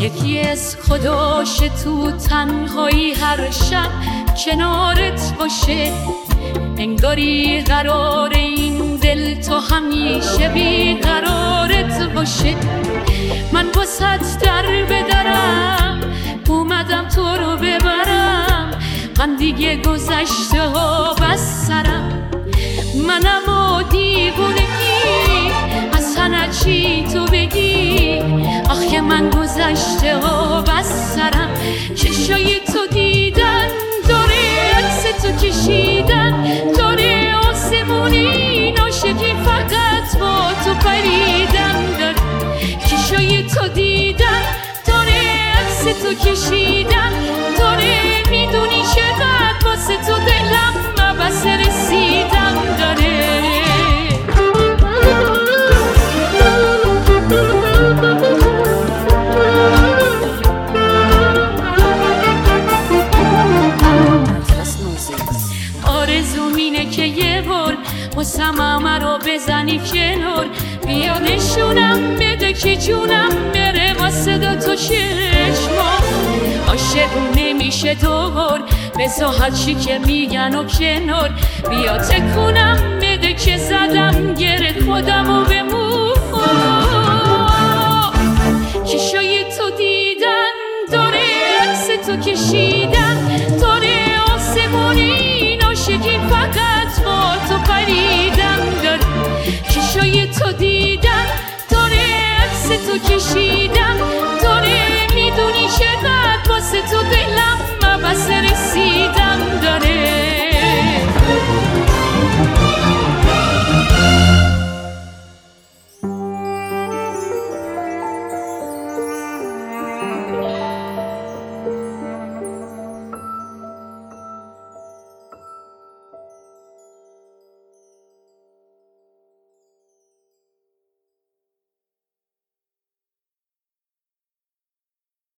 یکی از خداش تو تنهایی هر شب کنارت باشه، انگاری قرار این دل تو همیشه بیقرارت باشه. من واسط در بدرم اومدم تو رو ببرم، من دیگه گذشته ها بس سرم. منم و دیوونگی از همه چی تو بگی، آخه من گذشته ها بس سرم. چشای تو دیدن داره عکس تو کشیدن، داره آسمونی ناشکی فقط با تو پریدن داره. چشای تو دیدن داره عکس تو کشیدن، داره میدونی چقدر واسه تو دلم بس رسیدن داره. آرزوم اینه که یه بار واسم همه رو بزنی کنار، بیا نشونم بده که جونم بره واسه دوتا چشما. عاشق نمیشه دوبار، بذار هرچی که میگن و کنار، بیا تکونم بده که زدم گره خودم و بمون. چشای تو دیدن داره عکس تو کشیدن، داره آسمونی ناشکی فقط با تو پریدن داره. چشای تو دیدن داره عکس تو کشیدن،